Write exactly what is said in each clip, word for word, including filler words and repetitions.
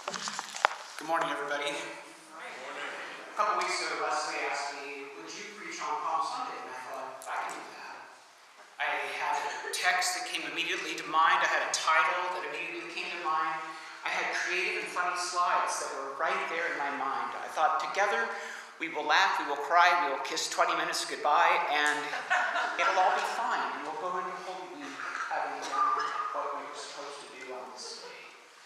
Good morning, everybody. A couple weeks ago, Leslie asked me, would you preach on Palm Sunday? And I thought, I can do that. I had a text that came immediately to mind. I had a title that immediately came to mind. I had creative and funny slides that were right there in my mind. I thought, together, we will laugh, we will cry, we will kiss twenty minutes goodbye, and it'll all be fine. And we'll go into Holy Week having done what we were supposed to do on this day.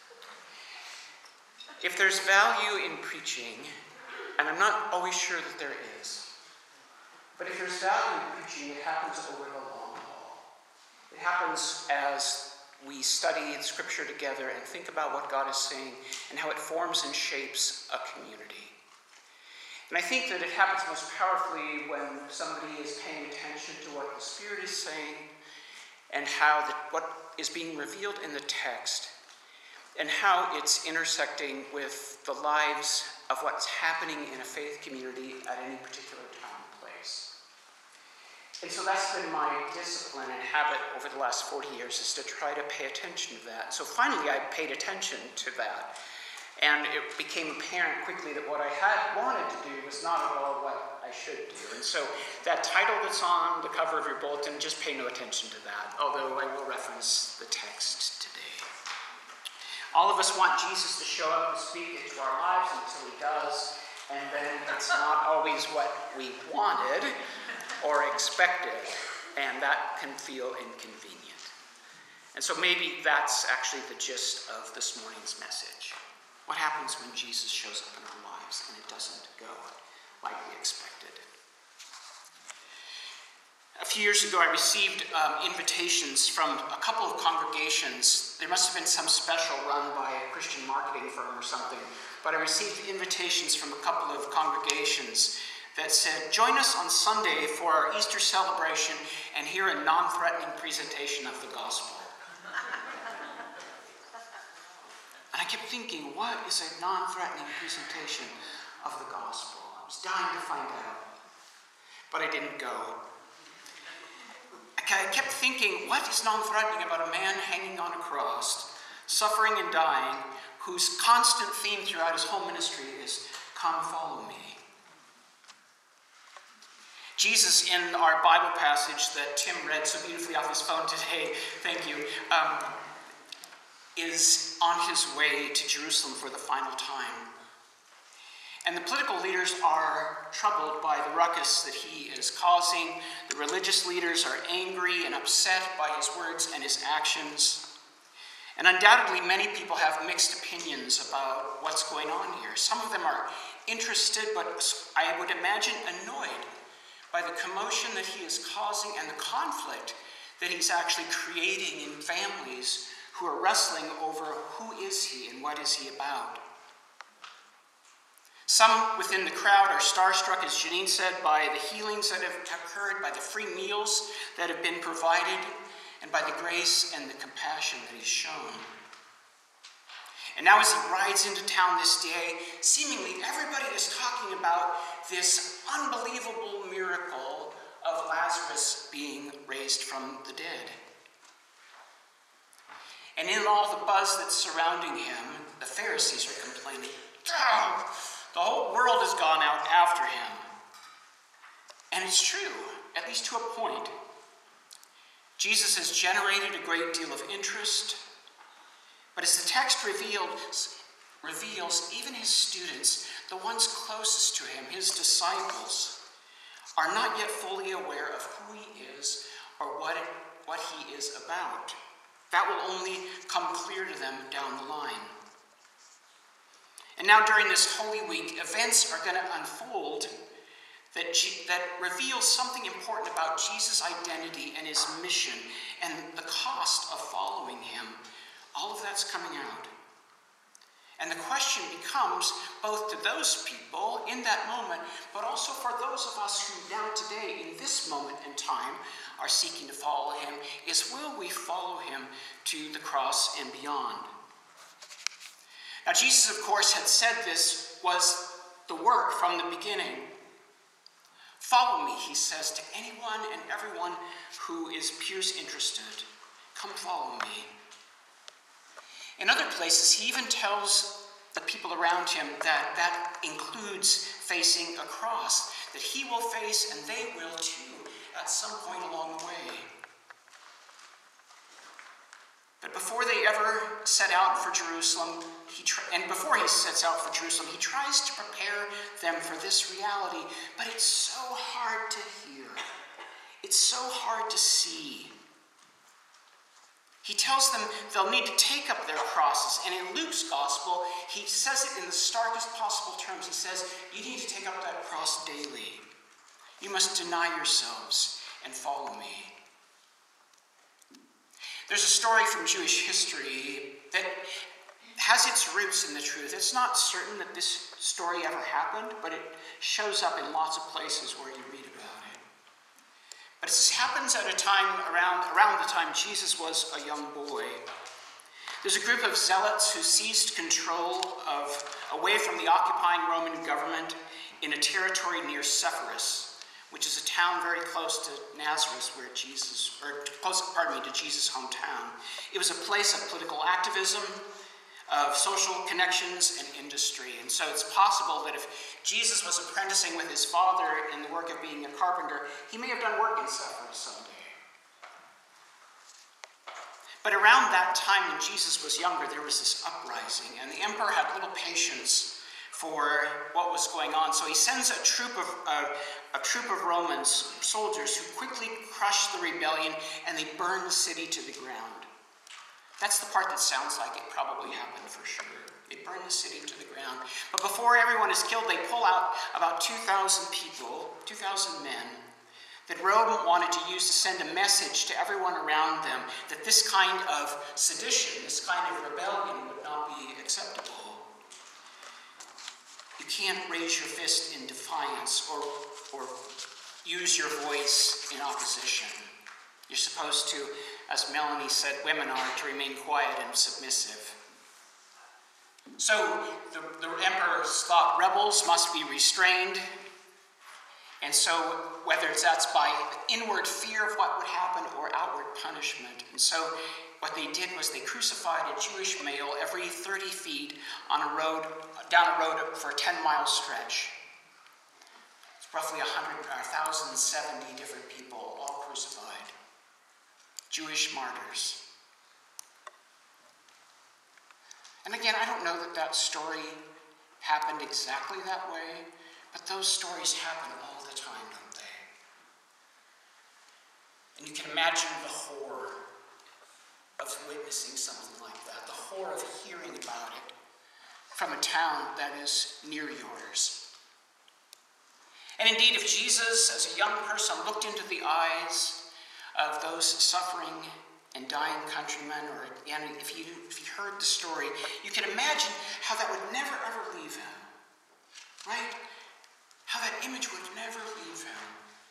If there's value in preaching, and I'm not always sure that there is, but if there's value in preaching, it happens over the long haul. It happens as we study Scripture together and think about what God is saying and how it forms and shapes a community. And I think that it happens most powerfully when somebody is paying attention to what the Spirit is saying and how the, what is being revealed in the text and how it's intersecting with the lives of what's happening in a faith community at any particular time and place. And so that's been my discipline and habit over the last forty years, is to try to pay attention to that. So finally I paid attention to that. And it became apparent quickly that what I had wanted to do was not at all what I should do. And so that title that's on the cover of your bulletin, just pay no attention to that, although I will reference the text today. All of us want Jesus to show up and speak into our lives until he does, and then it's not always what we wanted or expected, and that can feel inconvenient. And so maybe that's actually the gist of this morning's message. What happens when Jesus shows up in our lives and it doesn't go like we expected? A few years ago, I received um, invitations from a couple of congregations. There must have been some special run by a Christian marketing firm or something, but I received invitations from a couple of congregations that said, join us on Sunday for our Easter celebration and hear a non-threatening presentation of the gospel. And I kept thinking, what is a non-threatening presentation of the gospel? I was dying to find out, but I didn't go. I kept thinking, what is non-threatening about a man hanging on a cross, suffering and dying, whose constant theme throughout his whole ministry is, come follow me? Jesus, in our Bible passage that Tim read so beautifully off his phone today, thank you, um, is on his way to Jerusalem for the final time. And the political leaders are troubled by the ruckus that he is causing. The religious leaders are angry and upset by his words and his actions. And undoubtedly, many people have mixed opinions about what's going on here. Some of them are interested, but I would imagine annoyed by the commotion that he is causing and the conflict that he's actually creating in families who are wrestling over who is he and what is he about. Some within the crowd are starstruck, as Janine said, by the healings that have occurred, by the free meals that have been provided, and by the grace and the compassion that he's shown. And now as he rides into town this day, seemingly everybody is talking about this unbelievable miracle of Lazarus being raised from the dead. And in all the buzz that's surrounding him, the Pharisees are complaining, "Oh, the whole world has gone out after him." And it's true, at least to a point. Jesus has generated a great deal of interest, but as the text reveals, reveals, even his students, the ones closest to him, his disciples, are not yet fully aware of who he is or what, it, what he is about. That will only come clear to them down the line. And now during this Holy Week, events are going to unfold that, G- that reveal something important about Jesus' identity and his mission and the cost of following him. All of that's coming out. And the question becomes, both to those people in that moment, but also for those of us who now today, in this moment in time, are seeking to follow him, is will we follow him to the cross and beyond? Now, Jesus, of course, had said this was the work from the beginning. Follow me, he says to anyone and everyone who is pierce interested. Come follow me. In other places, he even tells the people around him that that includes facing a cross, that he will face and they will too at some point along the way. But before they ever set out for Jerusalem, he tr- and before he sets out for Jerusalem, he tries to prepare them for this reality, but it's so hard to hear. It's so hard to see. He tells them they'll need to take up their crosses. And in Luke's gospel, he says it in the starkest possible terms. He says, you need to take up that cross daily. You must deny yourselves and follow me. There's a story from Jewish history that has its roots in the truth. It's not certain that this story ever happened, but it shows up in lots of places where you read about it. But this happens at a time around, around the time Jesus was a young boy. There's a group of zealots who seized control of, away from the occupying Roman government in a territory near Sepphoris, which is a town very close to Nazareth, where Jesus, or close, pardon me, to Jesus' hometown. It was a place of political activism, of social connections and industry. And so it's possible that if Jesus was apprenticing with his father in the work of being a carpenter, he may have done work in Sepphoris someday. But around that time when Jesus was younger, there was this uprising, and the emperor had little patience for what was going on. So he sends a troop of uh, a troop of Romans, soldiers, who quickly crush the rebellion, and they burn the city to the ground. That's the part that sounds like it probably happened for sure. They burn the city to the ground. But before everyone is killed, they pull out about two thousand people, two thousand men, that Rome wanted to use to send a message to everyone around them that this kind of sedition, this kind of rebellion would not be acceptable. You can't raise your fist in defiance or, or use your voice in opposition. You're supposed to, as Melanie said, women are to remain quiet and submissive. So the, the emperor's thought rebels must be restrained. And so whether it's that's by inward fear of what would happen or outward punishment. And so what they did was they crucified a Jewish male every thirty feet on a road, down a road for a ten-mile stretch. It's roughly one hundred, one thousand seventy different people all crucified. Jewish martyrs. And again, I don't know that that story happened exactly that way, but those stories happen all the time, don't they? And you can imagine the horror of witnessing something like that, the horror of hearing about it from a town that is near yours. And indeed, if Jesus, as a young person, looked into the eyes of those suffering and dying countrymen, or again, if you if you heard the story, you can imagine how that would never ever leave him, right? How that image would never leave him.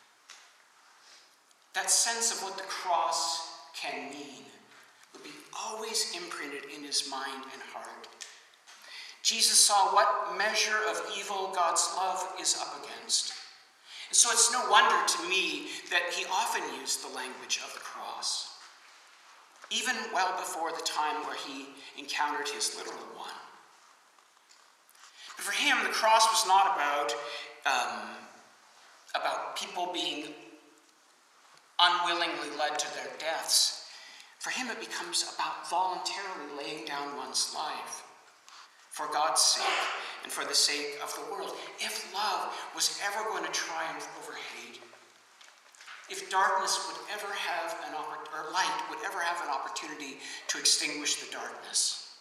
That sense of what the cross can mean would be always imprinted in his mind and heart. Jesus saw what measure of evil God's love is up against. And so it's no wonder to me that he often used the language of the cross, even well before the time where he encountered his literal one. But for him, the cross was not about, um, about people being unwillingly led to their deaths. For him, it becomes about voluntarily laying down one's life for God's sake and for the sake of the world. If love was ever going to triumph over hate, if darkness would ever have an oppor- or light would ever have an opportunity to extinguish the darkness.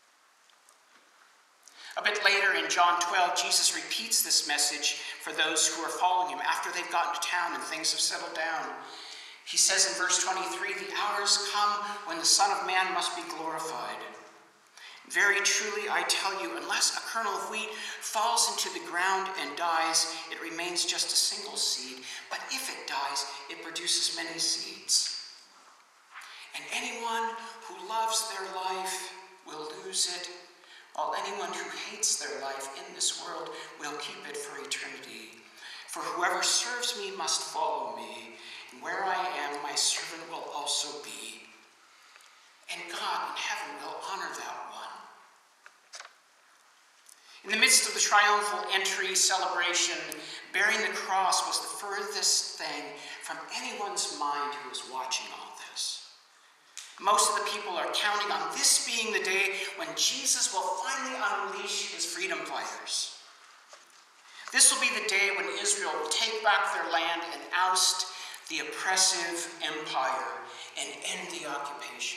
A bit later in John twelve, Jesus repeats this message for those who are following him after they've gotten to town and things have settled down. He says in verse twenty-three, "The hours come when the Son of Man must be glorified. Very truly, I tell you, unless a kernel of wheat falls into the ground and dies, it remains just a single seed. But if it dies, it produces many seeds. And anyone who loves their life will lose it, while anyone who hates their life in this world will keep it for eternity. For whoever serves me must follow me, and where I am, my servant will also be. And God in heaven will honor that one. In the midst of the triumphal entry celebration, bearing the cross was the furthest thing from anyone's mind who was watching all this. Most of the people are counting on this being the day when Jesus will finally unleash his freedom fighters. This will be the day when Israel will take back their land and oust the oppressive empire and end the occupation.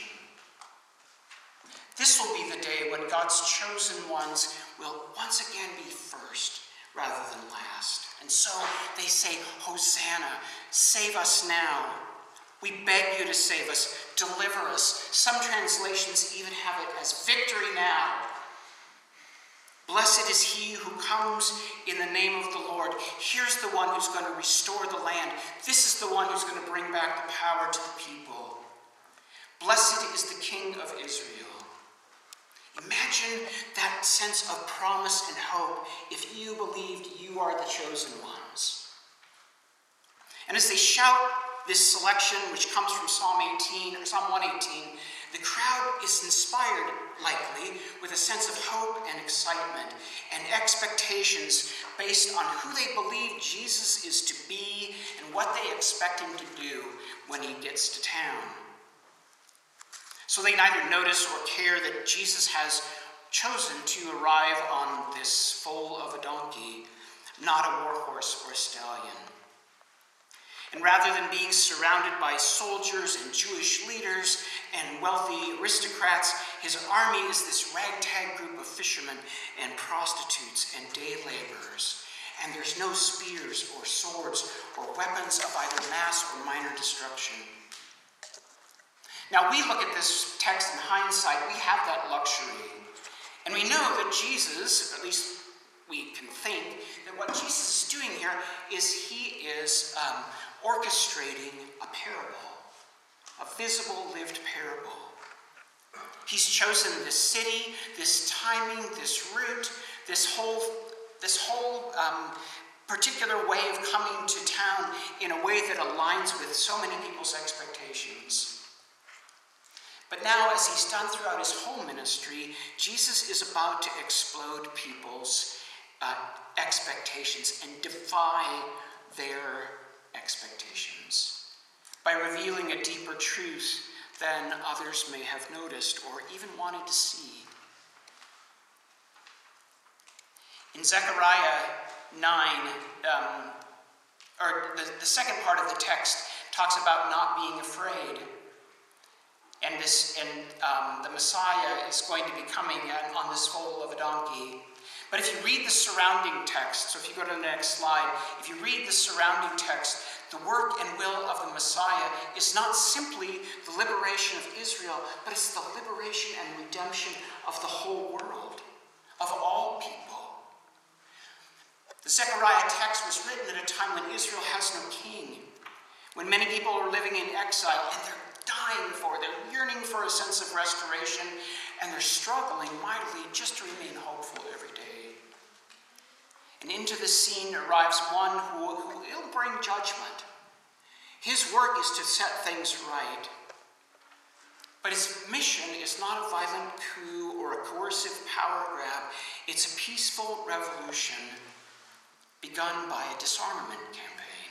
This will be the day when God's chosen ones will once again be first rather than last. And so they say, Hosanna, save us now. We beg you to save us, deliver us. Some translations even have it as victory now. Blessed is he who comes in the name of the Lord. Here's the one who's going to restore the land. This is the one who's going to bring back the power to the people. Blessed is the King of Israel. Imagine that sense of promise and hope if you believed you are the chosen ones. And as they shout this selection, which comes from Psalm eighteen or Psalm one eighteen, the crowd is inspired, likely, with a sense of hope and excitement and expectations based on who they believe Jesus is to be and what they expect him to do when he gets to town. So they neither notice or care that Jesus has chosen to arrive on this foal of a donkey, not a war horse or a stallion. And rather than being surrounded by soldiers and Jewish leaders and wealthy aristocrats, his army is this ragtag group of fishermen and prostitutes and day laborers. And there's no spears or swords or weapons of either mass or minor destruction. Now, we look at this text in hindsight, we have that luxury. And we know that Jesus, or at least we can think, that what Jesus is doing here is he is um, orchestrating a parable, a visible lived parable. He's chosen this city, this timing, this route, this whole, this whole um, particular way of coming to town in a way that aligns with so many people's expectations. But now, as he's done throughout his whole ministry, Jesus is about to explode people's uh, expectations and defy their expectations by revealing a deeper truth than others may have noticed or even wanted to see. In Zechariah nine, um, or the, the second part of the text talks about not being afraid. And this, and um, the Messiah is going to be coming on this foal of a donkey. But if you read the surrounding text, so if you go to the next slide, if you read the surrounding text, the work and will of the Messiah is not simply the liberation of Israel, but it's the liberation and redemption of the whole world, of all people. The Zechariah text was written at a time when Israel has no king, when many people are living in exile, and they're dying for, they're yearning for a sense of restoration, and they're struggling mightily just to remain hopeful every day. And into the scene arrives one who will bring judgment. His work is to set things right. But his mission is not a violent coup or a coercive power grab. It's a peaceful revolution begun by a disarmament campaign.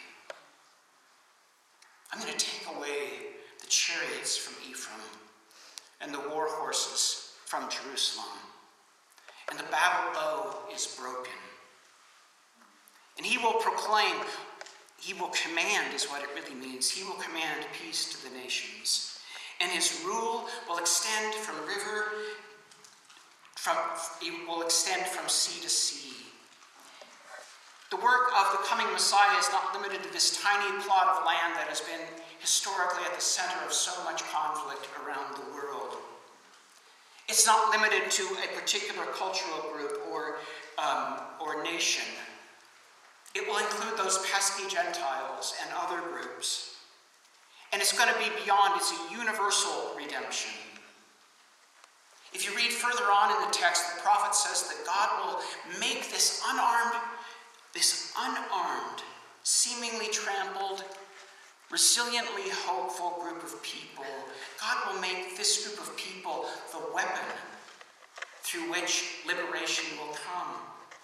I'm going to take away the chariots from Ephraim and the war horses from Jerusalem. And the battle bow is broken. And he will proclaim, he will command is what it really means. He will command peace to the nations. And his rule will extend from river, from, it will extend from sea to sea. The work of the coming Messiah is not limited to this tiny plot of land that has been historically at the center of so much conflict around the world. It's not limited to a particular cultural group or, um, or nation. It will include those pesky Gentiles and other groups. And it's going to be beyond, it's a universal redemption. If you read further on in the text, the prophet says that God will make this unarmed This unarmed, seemingly trampled, resiliently hopeful group of people, God will make this group of people the weapon through which liberation will come.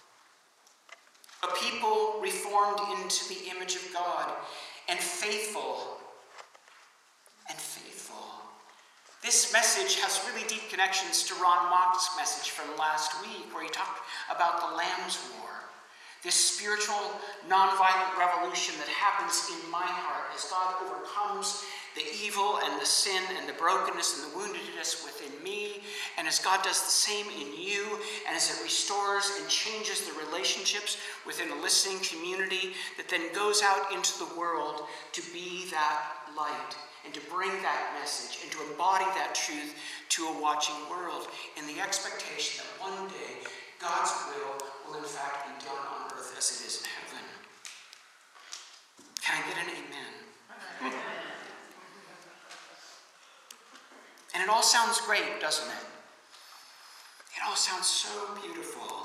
A people reformed into the image of God and faithful and faithful. This message has really deep connections to Ron Mock's message from last week, where he talked about the Lamb's War. This spiritual, nonviolent revolution that happens in my heart as God overcomes the evil and the sin and the brokenness and the woundedness within me, and as God does the same in you, and as it restores and changes the relationships within a listening community that then goes out into the world to be that light and to bring that message and to embody that truth to a watching world in the expectation that one day God's will will in fact be done on earth as it is in heaven. Can I get an amen? And it all sounds great, doesn't it? It all sounds so beautiful.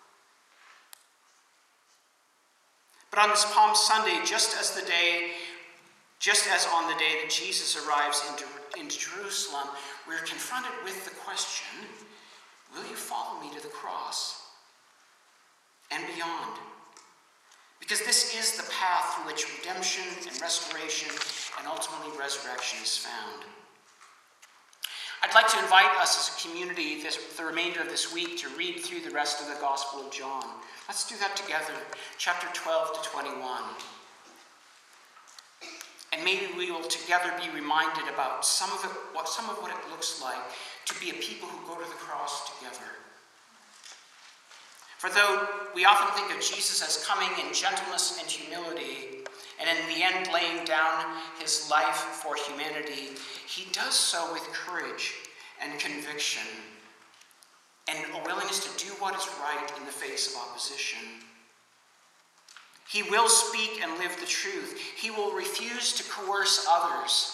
But on this Palm Sunday, just as the day, just as on the day that Jesus arrives into, into Jerusalem, we're confronted with the question, will you follow me to the cross and beyond? Because this is the path through which redemption and restoration and ultimately resurrection is found. I'd like to invite us as a community this, the remainder of this week to read through the rest of the Gospel of John. Let's do that together, chapter twelve to twenty-one. And maybe we will together be reminded about some of it, what some of what it looks like to be a people who go to the cross together. For though we often think of Jesus as coming in gentleness and humility, and in the end laying down his life for humanity, he does so with courage and conviction and a willingness to do what is right in the face of opposition. He will speak and live the truth. He will refuse to coerce others.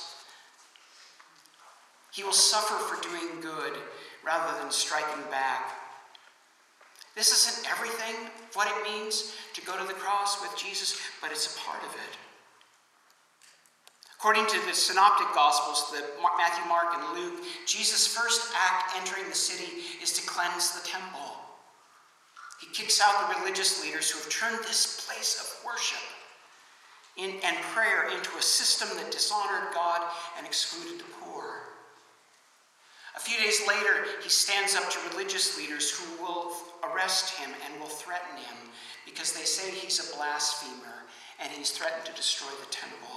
He will suffer for doing good rather than striking back. This isn't everything of what it means to go to the cross with Jesus, but it's a part of it. According to the Synoptic Gospels, the Matthew, Mark, and Luke, Jesus' first act entering the city is to cleanse the temple. He kicks out the religious leaders who have turned this place of worship in, and prayer into a system that dishonored God and excluded the poor. A few days later, he stands up to religious leaders who will arrest him and will threaten him because they say he's a blasphemer and he's threatened to destroy the temple.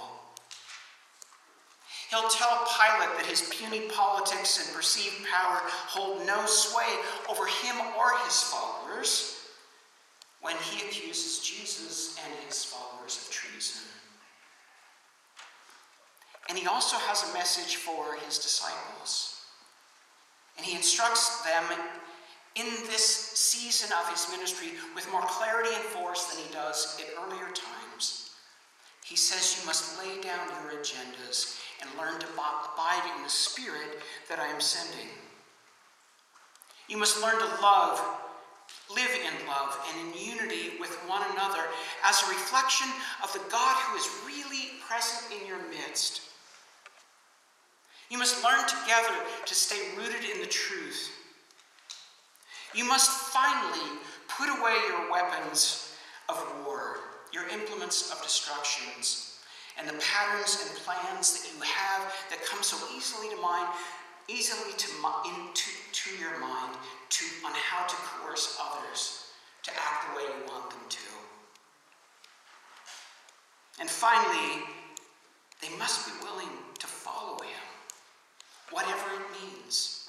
He'll tell Pilate that his puny politics and perceived power hold no sway over him or his followers when he accuses Jesus and his followers of treason. And he also has a message for his disciples. And he instructs them in this season of his ministry with more clarity and force than he does at earlier times. He says, you must lay down your agendas and learn to abide in the Spirit that I am sending. You must learn to love, live in love, and in unity with one another as a reflection of the God who is really present in your midst. You must learn together to stay rooted in the truth. You must finally put away your weapons of war, your implements of destructions, and the patterns and plans that you have that come so easily to mind, easily to into to your mind, to on how to coerce others to act the way you want them to. And finally, they must be willing to follow him, whatever it means.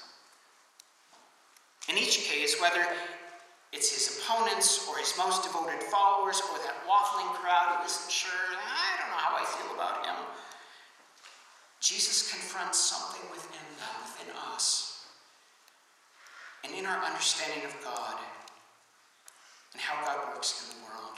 In each case, whether it's his opponents or his most devoted followers or that waffling crowd who isn't sure, I don't know how I feel about him, Jesus confronts something within them, within us, and in our understanding of God and how God works in the world.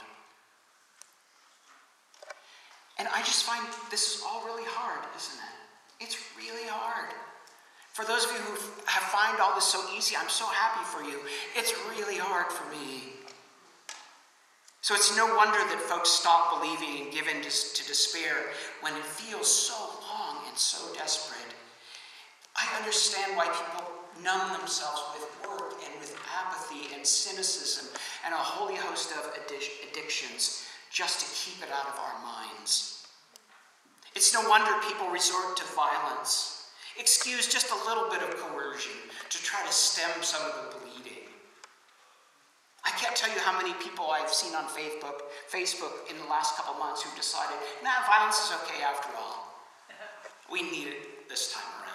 And I just find this is all really hard, isn't it? It's really hard. For those of you who have found all this so easy, I'm so happy for you. It's really hard for me. So it's no wonder that folks stop believing and give in to, to despair when it feels so long and so desperate. I understand why people numb themselves with work and with apathy and cynicism and a holy host of addic- addictions just to keep it out of our minds. It's no wonder people resort to violence, excuse just a little bit of coercion to try to stem some of the bleeding. I can't tell you how many people I've seen on Facebook, Facebook in the last couple months who've decided, nah, violence is okay after all. We need it this time around.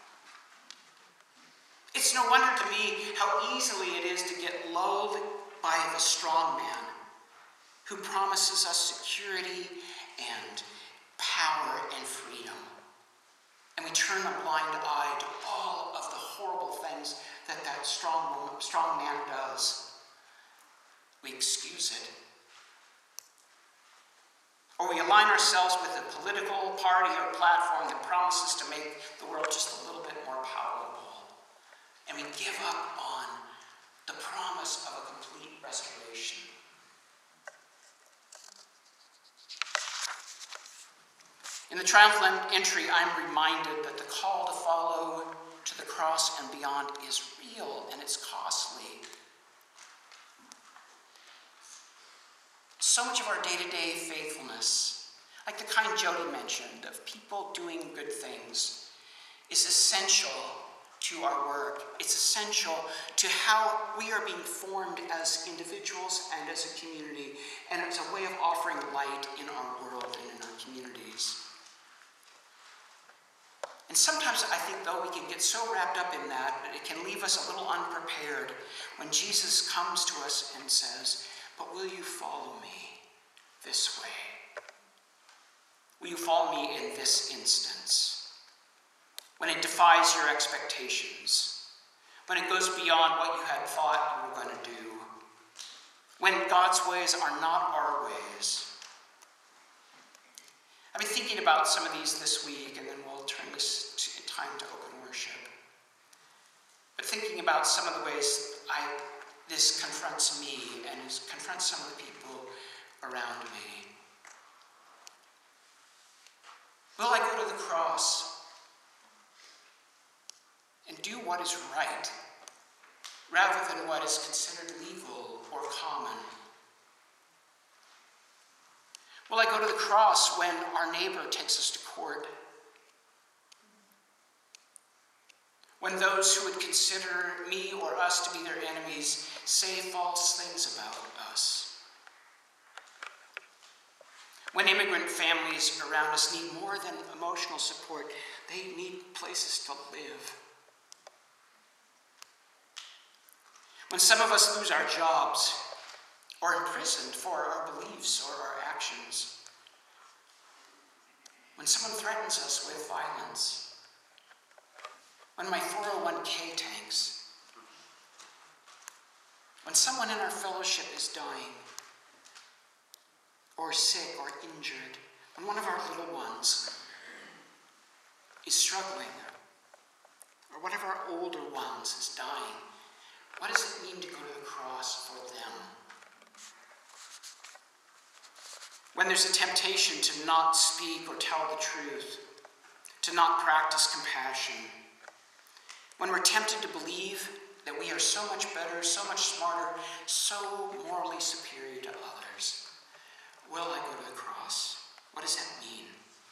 It's no wonder to me how easily it is to get lulled by the strong man who promises us security and power and freedom. And we turn a blind eye to all of the horrible things that that strong, woman, strong man does. We excuse it. Or we align ourselves with a political party or platform that promises to make the world just a little bit more palatable. And we give up on the promise of a complete restoration. In the triumphant entry, I'm reminded that the call to follow to the cross and beyond is real and it's costly. So much of our day-to-day faithfulness, like the kind Jody mentioned, of people doing good things, is essential to our work. It's essential to how we are being formed as individuals and as a community, and it's a way of offering light in our world and in our communities. And sometimes I think, though, we can get so wrapped up in that that it can leave us a little unprepared when Jesus comes to us and says, "But will you follow me this way? Will you follow me in this instance?" When it defies your expectations, when it goes beyond what you had thought you were going to do, when God's ways are not our ways. I've been thinking about some of these this week, and then we'll turn this to time to open worship. But thinking about some of the ways I this confronts me and it confronts some of the people around me. Will I go to the cross and do what is right rather than what is considered legal or common? Will I go to the cross when our neighbor takes us to court? When those who would consider me or us to be their enemies say false things about us? When immigrant families around us need more than emotional support, they need places to live. When some of us lose our jobs or imprisoned for our beliefs or our actions. When someone threatens us with violence. When my four oh one k tanks. When someone in our fellowship is dying or sick or injured. When one of our little ones is struggling, or one of our older ones is dying. What does it mean to go to the cross for them? When there's a temptation to not speak or tell the truth, to not practice compassion, when we're tempted to believe that we are so much better, so much smarter, so morally superior to others, will I go to the cross? What does that mean?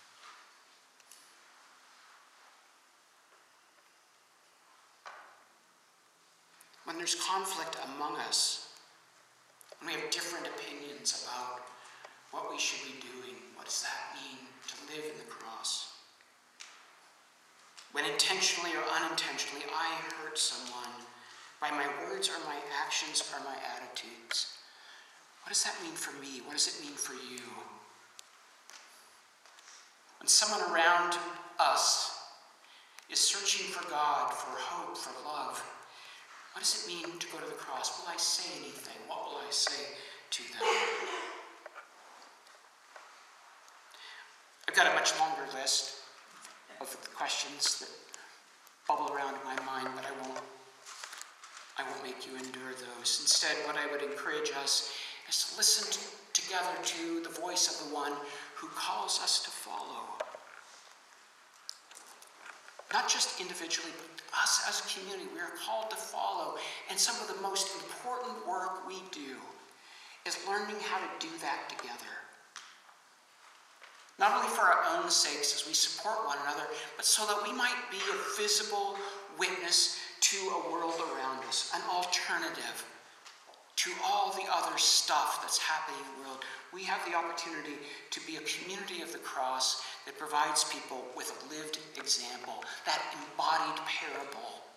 When there's conflict among us, when we have different opinions about what we should be doing, what does that mean to live in the cross? When intentionally or unintentionally I hurt someone by my words or my actions or my attitudes, what does that mean for me? What does it mean for you? When someone around us is searching for God, for hope, for love, what does it mean to go to the cross? Will I say anything? What will I say to them? I've got a much longer list of questions that bubble around in my mind, but I won't, I won't make you endure those. Instead, what I would encourage us is to listen to, together to the voice of the one who calls us to follow. not just individually, but us as a community, we are called to follow. And some of the most important work we do is learning how to do that together. Not only for our own sakes as we support one another, but so that we might be a visible witness to a world around us, an alternative to all the other stuff that's happening in the world. We have the opportunity to be a community of the cross that provides people with a lived example, that embodied parable